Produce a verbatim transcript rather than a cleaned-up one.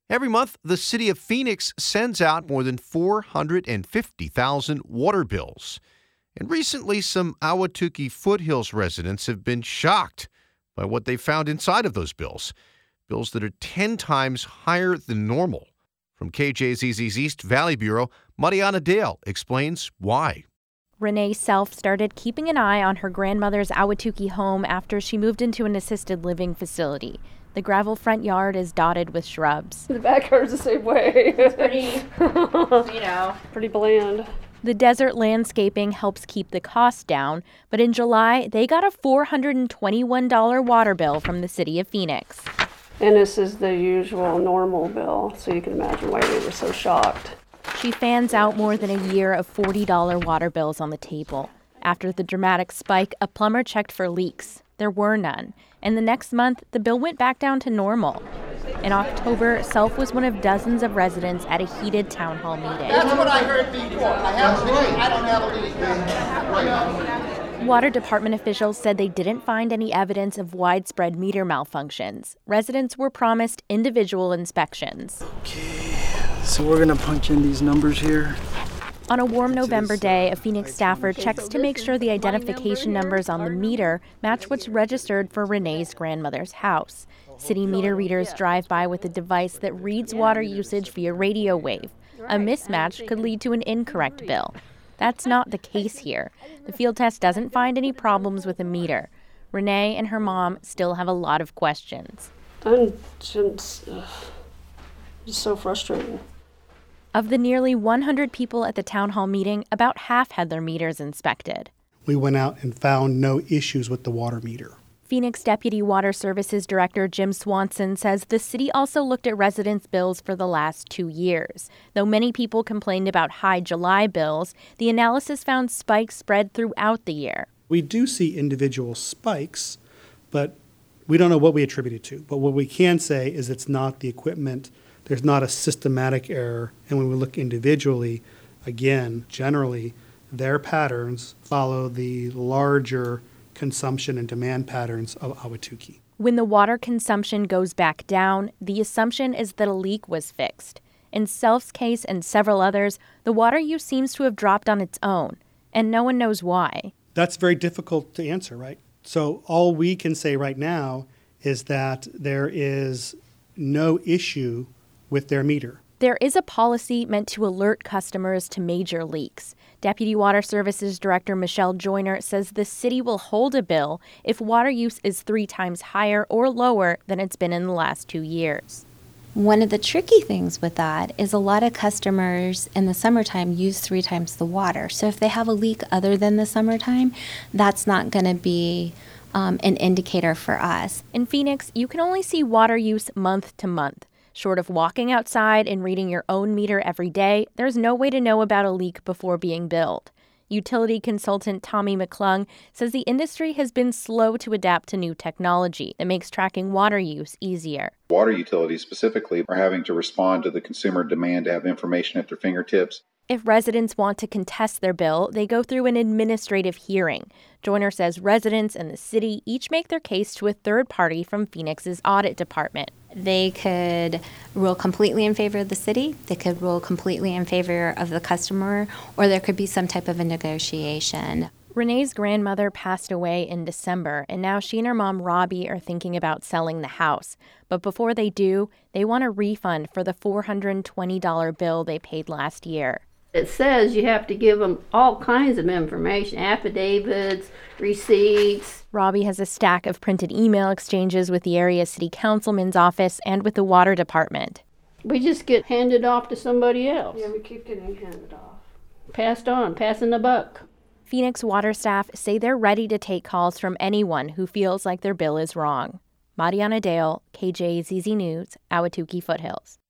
Every month, the city of Phoenix sends out more than four hundred fifty thousand water bills. And recently, some Ahwatukee Foothills residents have been shocked by what they found inside of those bills. Bills that are ten times higher than normal. From K J Z Z's East Valley Bureau, Mariana Dale explains why. Renee Self started keeping an eye on her grandmother's Ahwatukee home after she moved into an assisted living facility. The gravel front yard is dotted with shrubs. The backyard's the same way. It's pretty, you know, pretty bland. The desert landscaping helps keep the cost down, but in July, they got a four hundred twenty-one dollars water bill from the city of Phoenix. And this is the usual normal bill, so you can imagine why we were so shocked. She fans out more than a year of forty dollars water bills on the table. After the dramatic spike, a plumber checked for leaks. There were none. And the next month, the bill went back down to normal. In October, Self was one of dozens of residents at a heated town hall meeting. That's what I heard before. I have a leak. I don't have a leak. Water department officials said they didn't find any evidence of widespread meter malfunctions. Residents were promised individual inspections. Okay, so we're going to punch in these numbers here. On a warm November day, a Phoenix staffer checks to make sure the identification numbers on the meter match what's registered for Renee's grandmother's house. City meter readers drive by with a device that reads water usage via radio wave. A mismatch could lead to an incorrect bill. That's not the case here. The field test doesn't find any problems with the meter. Renee and her mom still have a lot of questions. I'm just, uh, just so frustrated. Of the nearly one hundred people at the town hall meeting, about half had their meters inspected. We went out and found no issues with the water meter. Phoenix Deputy Water Services Director Jim Swanson says the city also looked at residents' bills for the last two years. Though many people complained about high July bills, the analysis found spikes spread throughout the year. We do see individual spikes, but we don't know what we attribute it to. But what we can say is it's not the equipment. There's not a systematic error. And when we look individually, again, generally, their patterns follow the larger consumption and demand patterns of Ahwatukee. When the water consumption goes back down, the assumption is that a leak was fixed. In Self's case and several others, the water use seems to have dropped on its own, and no one knows why. That's very difficult to answer, right? So all we can say right now is that there is no issue with their meter. There is a policy meant to alert customers to major leaks. Deputy Water Services Director Michelle Joyner says the city will hold a bill if water use is three times higher or lower than it's been in the last two years. One of the tricky things with that is a lot of customers in the summertime use three times the water. So if they have a leak other than the summertime, that's not going to be um, an indicator for us. In Phoenix, you can only see water use month to month. Short of walking outside and reading your own meter every day, there's no way to know about a leak before being billed. Utility consultant Tommy McClung says the industry has been slow to adapt to new technology that makes tracking water use easier. Water utilities specifically are having to respond to the consumer demand to have information at their fingertips. If residents want to contest their bill, they go through an administrative hearing. Joyner says residents and the city each make their case to a third party from Phoenix's audit department. They could rule completely in favor of the city, they could rule completely in favor of the customer, or there could be some type of a negotiation. Renee's grandmother passed away in December, and now she and her mom, Robbie, are thinking about selling the house. But before they do, they want a refund for the four hundred twenty dollars bill they paid last year. It says you have to give them all kinds of information, affidavits, receipts. Robbie has a stack of printed email exchanges with the area city councilman's office and with the water department. We just get handed off to somebody else. Yeah, we keep getting handed off. Passed on, passing the buck. Phoenix water staff say they're ready to take calls from anyone who feels like their bill is wrong. Mariana Dale, K J Z Z News, Ahwatukee Foothills.